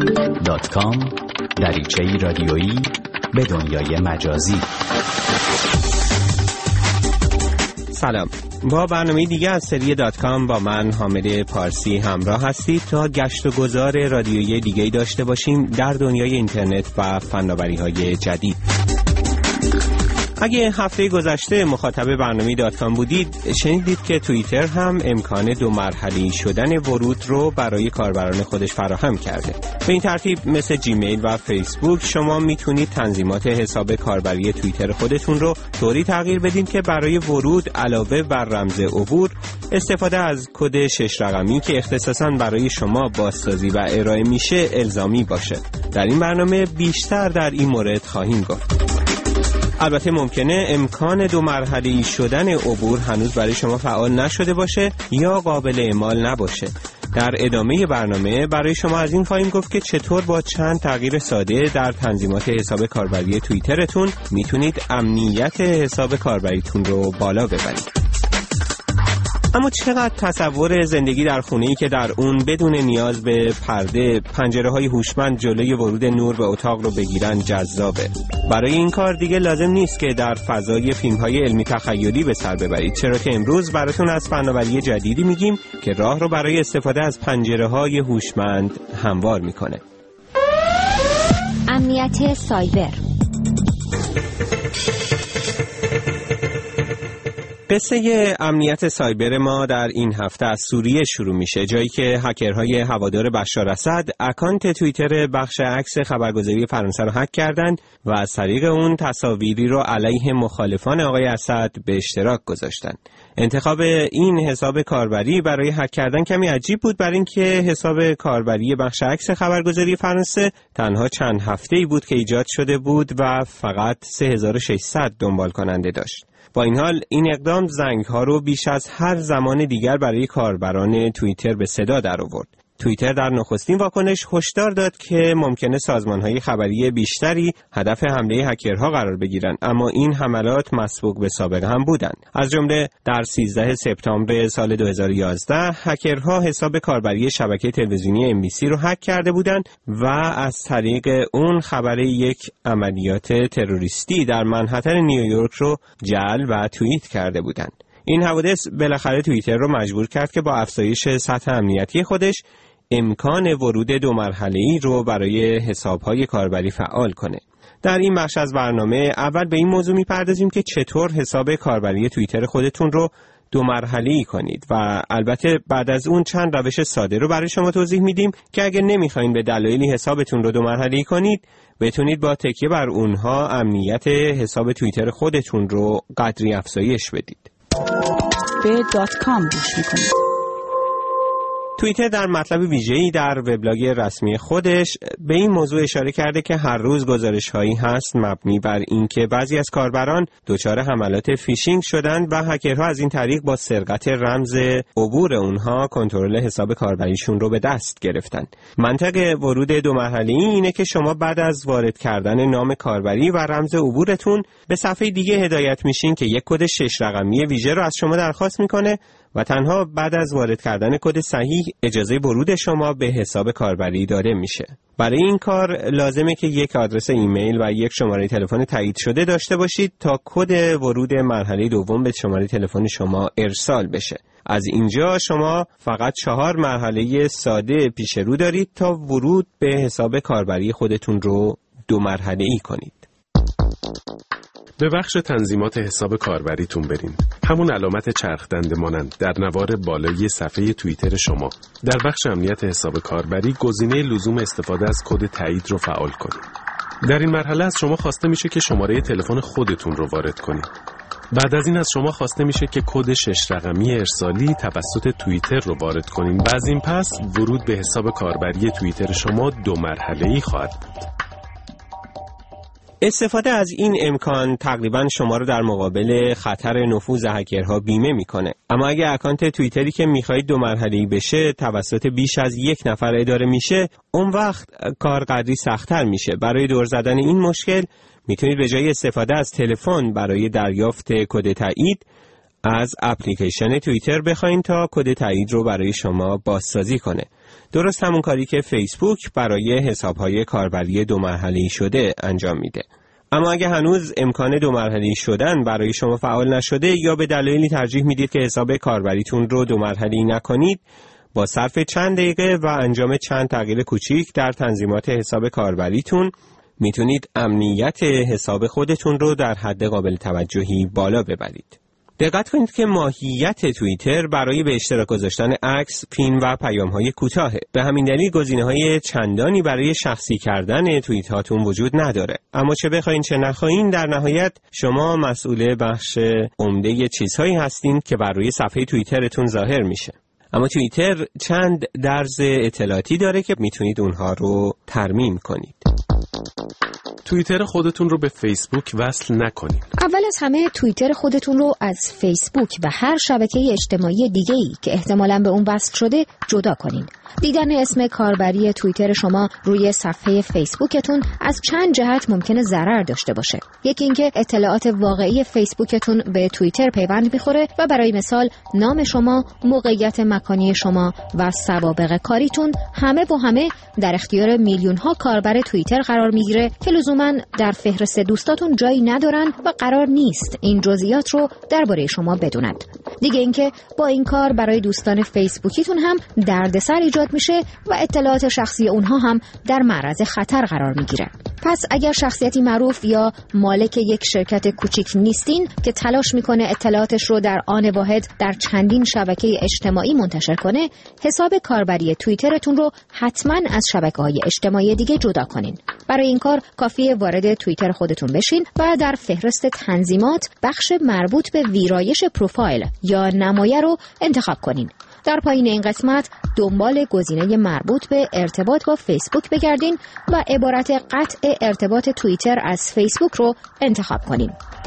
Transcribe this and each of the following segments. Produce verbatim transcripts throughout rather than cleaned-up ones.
دات کام دریچه‌ای رادیویی به دنیای مجازی. سلام، با برنامه دیگه از سری دات کام با من حامد پارسی همراه هستید تا گشت و گذار رادیویی دیگه‌ای داشته باشیم در دنیای اینترنت و فناوری‌های جدید. اگه هفته گذشته مخاطب برنامه دات کام بودید، شنیدید که توییتر هم امکان دو مرحله‌ای شدن ورود رو برای کاربران خودش فراهم کرده. به این ترتیب مثل جیمیل و فیسبوک شما میتونید تنظیمات حساب کاربری توییتر خودتون رو طوری تغییر بدین که برای ورود علاوه بر رمز عبور استفاده از کد شش رقمی که اختصاصاً برای شما بازسازی و ارائه میشه الزامی باشه. در این برنامه بیشتر در این مورد خواهیم گفت. البته ممکنه امکان دو مرحله‌ای شدن عبور هنوز برای شما فعال نشده باشه یا قابل اعمال نباشه. در ادامه برنامه برای شما از این خواهیم گفت که چطور با چند تغییر ساده در تنظیمات حساب کاربری توییترتون میتونید امنیت حساب کاربریتون رو بالا ببرید. اما چقدر تصور زندگی در خونه‌ای که در اون بدون نیاز به پرده پنجره‌های هوشمند جلوی ورود نور به اتاق رو بگیرن جذابه. برای این کار دیگه لازم نیست که در فضای فیلم‌های علمی تخیلی به سر ببرید، چرا که امروز براتون از فناوری جدیدی میگیم که راه رو برای استفاده از پنجره‌های هوشمند هموار میکنه. امنیت سایبر. قصه امنیت سایبر ما در این هفته از سوریه شروع میشه، جایی که هکرهای هوادار بشار اسد اکانت توییتر بخش عکس خبرگزاری فرانسه رو هک کردند و از طریق اون تصاویری رو علیه مخالفان آقای اسد به اشتراک گذاشتن. انتخاب این حساب کاربری برای هک کردن کمی عجیب بود، برای اینکه حساب کاربری بخش عکس خبرگزاری فرانسه تنها چند هفته‌ای بود که ایجاد شده بود و فقط سه هزار و ششصد دنبال کننده داشت. با این حال این اقدام زنگ‌ها رو بیش از هر زمان دیگر برای کاربران توییتر به صدا در آورد. توییتر در نخستین واکنش هشدار داد که ممکنه سازمان‌های خبری بیشتری هدف حمله هکرها قرار بگیرند، اما این حملات مسبوق به سابقه هم بودند. از جمله در سیزده سپتامبر سال دو هزار و یازده هکرها حساب کاربری شبکه تلویزیونی ام بی سی رو هک کرده بودند و از طریق اون خبر یک عملیات تروریستی در منهتن نیویورک رو جعل و توییت کرده بودند. این حوادث بالاخره توییتر رو مجبور کرد که با افزایش سطح امنیتی خودش امکان ورود دو مرحله‌ای رو برای حساب‌های کاربری فعال کنه. در این بخش از برنامه اول به این موضوع می‌پردازیم که چطور حساب کاربری توییتر خودتون رو دو مرحله‌ای کنید و البته بعد از اون چند روش ساده رو برای شما توضیح میدیم که اگر نمی‌خواید به دلایلی حسابتون رو دو مرحله‌ای کنید، بتونید با تکیه بر اونها امنیت حساب توییتر خودتون رو قدری افزایش بدید. به دات کام گوش میکنید. توییتر در مطلب ویژه‌ای در وبلاگ رسمی خودش به این موضوع اشاره کرده که هر روز گزارش‌هایی هست مبنی بر اینکه بعضی از کاربران دچار حملات فیشینگ شدند و هکرها از این طریق با سرقت رمز عبور اونها کنترل حساب کاربریشون رو به دست گرفتن. منطق ورود دو مرحله‌ای اینه که شما بعد از وارد کردن نام کاربری و رمز عبورتون به صفحه دیگه هدایت میشین که یک کد شش رقمی ویژه رو از شما درخواست میکنه و تنها بعد از وارد کردن کد صحیح اجازه ورود شما به حساب کاربری داده میشه. برای این کار لازمه که یک آدرس ایمیل و یک شماره تلفن تایید شده داشته باشید تا کد ورود مرحله دوم به شماره تلفن شما ارسال بشه. از اینجا شما فقط چهار مرحله ساده پیش رو دارید تا ورود به حساب کاربری خودتون رو دو مرحله‌ای کنید. به بخش تنظیمات حساب کاربریتون برین. همون علامت چرخ دنده مانند در نوار بالایی صفحه توییتر شما. در بخش امنیت حساب کاربری گزینه لزوم استفاده از کد تایید رو فعال کنید. در این مرحله از شما خواسته میشه که شماره تلفن خودتون رو وارد کنید. بعد از این از شما خواسته میشه که کد شش رقمی ارسالی توسط توییتر رو وارد کنین و از این پس ورود به حساب کاربری توییتر شما دو مرحله‌ای خواهد بود. استفاده از این امکان تقریبا شما رو در مقابل خطر نفوذ هکرها بیمه میکنه. اما اگه اکانت توییتری که میخواید دو مرحله‌ای بشه توسط بیش از یک نفر اداره میشه، اون وقت کار قدری سخت‌تر میشه. برای دور زدن این مشکل میتونید به جای استفاده از تلفن برای دریافت کد تایید از اپلیکیشن توییتر بخواید تا کد تایید رو برای شما بازسازی کنه. درست همون کاری که فیسبوک برای حساب‌های کاربری دو مرحله‌ای شده انجام میده. اما اگه هنوز امکان دو مرحله‌ای شدن برای شما فعال نشده یا به دلایلی ترجیح میدید که حساب کاربریتون رو دو مرحله‌ای نکنید، با صرف چند دقیقه و انجام چند تغییر کوچیک در تنظیمات حساب کاربریتون میتونید امنیت حساب خودتون رو در حد قابل توجهی بالا ببرید. دقت کنید که ماهیت توییتر برای به اشتراک گذاشتن عکس، پین و پیام‌های کوتاهه. به همین دلیل گزینه‌های چندانی برای شخصی کردن توییت هاتون وجود نداره. اما چه بخواین چه نخواین، در نهایت شما مسئول بخش عمده چیزهایی هستین که بر روی صفحه توییترتون ظاهر میشه. اما توییتر چند درز اطلاعاتی داره که میتونید اونها رو ترمیم کنید. توییتر خودتون رو به فیسبوک وصل نکنید. اول از همه توییتر خودتون رو از فیسبوک و هر شبکه اجتماعی دیگه‌ای که احتمالاً به اون وصل شده جدا کنین. دیدن اسم کاربری توییتر شما روی صفحه فیسبوکتون از چند جهت ممکنه ضرر داشته باشه. یکی اینکه اطلاعات واقعی فیسبوکتون به توییتر پیوند میخوره و برای مثال نام شما، موقعیت مکانی شما و سوابق کاریتون همه با همه در اختیار میلیون ها کاربر توییتر قرار میگیره که لزوماً در فهرست دوستاتون جایی ندارن و قرار نیست این جزئیات رو درباره شما بدونند. دیگه اینکه با این کار برای دوستان فیسبوکیتون هم دردسر ایجاد میشه و اطلاعات شخصی اونها هم در معرض خطر قرار میگیره. پس اگر شخصیتی معروف یا مالک یک شرکت کوچیک نیستین که تلاش میکنه اطلاعاتش رو در آن واحد در چندین شبکه اجتماعی منتشر کنه، حساب کاربری توییترتون رو حتما از شبکه‌های اجتماعی دیگه جدا کنین. برای این کار کافیه وارد توییتر خودتون بشین و در فهرست تنظیمات بخش مربوط به ویرایش پروفایل یا نمایه رو انتخاب کنین. در پایین این قسمت دنبال گزینه مربوط به ارتباط با فیسبوک بگردین و عبارت قطع ارتباط توییتر از فیسبوک رو انتخاب کنین.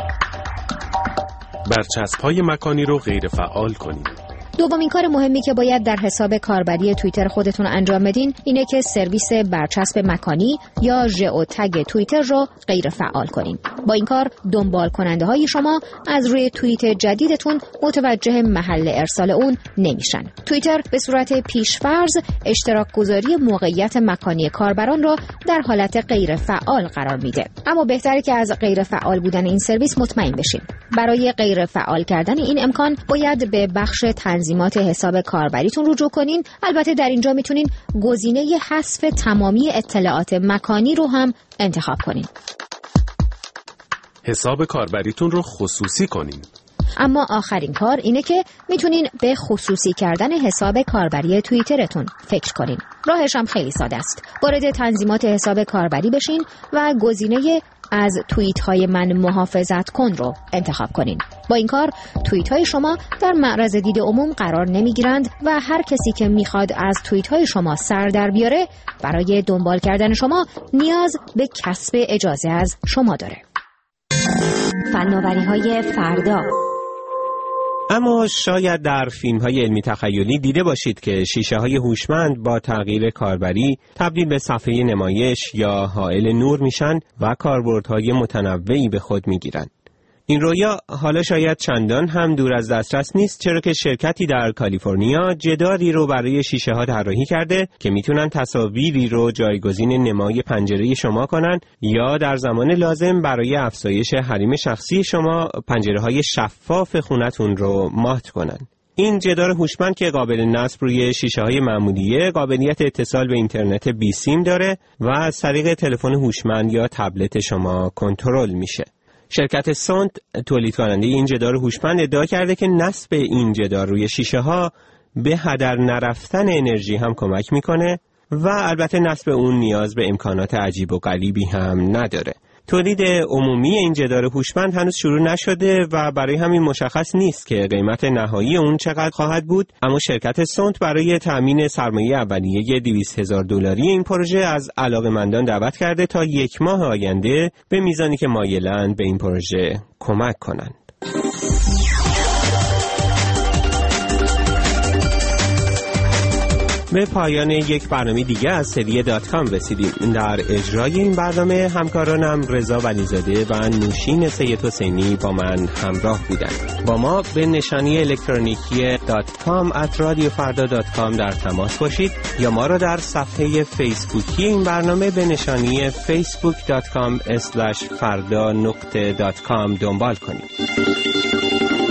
برچسب‌های مکانی رو غیر فعال کنین. دومین کار مهمی که باید در حساب کاربری توییتر خودتون انجام بدین اینه که سرویس برچسب مکانی یا ژئو تگ توییتر رو غیر فعال کنین. با این کار دنبال کننده های شما از روی توییت جدیدتون متوجه محل ارسال اون نمیشن. توییتر به صورت پیشفرض اشتراک گذاری موقعیت مکانی کاربران را در حالت غیر فعال قرار میده. اما بهتره که از غیر فعال بودن این سرویس مطمئن بشین. برای غیر فعال کردن این امکان باید به بخش تنظیمات حساب کاربریتون رجوع کنین. البته در اینجا میتونین گزینه حذف تمامی اطلاعات مکانی رو هم انتخاب کنین. حساب کاربریتون رو خصوصی کنین. اما آخرین کار اینه که میتونین به خصوصی کردن حساب کاربری توییترتون فکر کنین. راهش هم خیلی ساده است. وارد تنظیمات حساب کاربری بشین و گزینه از توییت های من محافظت کن رو انتخاب کنین. با این کار توییت های شما در معرض دید عموم قرار نمی گیرند و هر کسی که میخواد از توییت های شما سر در بیاره برای دنبال کردن شما نیاز به کسب اجازه از شما داره. فناوری های فردا. اما شاید در فیلم‌های علمی تخیلی دیده باشید که شیشه‌های هوشمند با تغییر کاربری تبدیل به صفحه نمایش یا حائل نور میشن و کاربردهای متنوعی به خود میگیرن. این رویا حالا شاید چندان هم دور از دسترس نیست، چرا که شرکتی در کالیفرنیا جداری رو برای شیشه‌ها طراحی کرده که میتونن تصاویری رو جایگزین نمای پنجره شما کنن یا در زمان لازم برای افزایش حریم شخصی شما پنجره‌های شفاف خونتون رو مات کنن. این جدار هوشمند که قابل نصب روی شیشه‌های معمولیه، قابلیت اتصال به اینترنت بی سیم داره و از طریق تلفن هوشمند یا تبلت شما کنترل میشه. شرکت سونت تولید کننده این جدار هوشمند ادعا کرده که نصب این جدار روی شیشه ها به هدر نرفتن انرژی هم کمک میکنه و البته نصب اون نیاز به امکانات عجیب و غریبی هم نداره. تولید عمومی این جدار هوشمند هنوز شروع نشده و برای همین مشخص نیست که قیمت نهایی اون چقدر خواهد بود، اما شرکت سونت برای تأمین سرمایه اولیه دویست هزار دلاری این پروژه از علاقه‌مندان دعوت کرده تا یک ماه آینده به میزانی که مایلند به این پروژه کمک کنند. به پایان یک برنامه دیگه از سری دات کام رسیدیم. در اجرای این برنامه همکارانم رضا ولیزاده و نوشین سید حسینی با من همراه بودند. با ما به نشانی الکترونیکی دات کام ات رادیو فردا دات کام در تماس باشید یا ما را در صفحه فیسبوکی این برنامه به نشانی فیسبوک دات کام اسلش فردا نقطه دات کام دنبال کنید.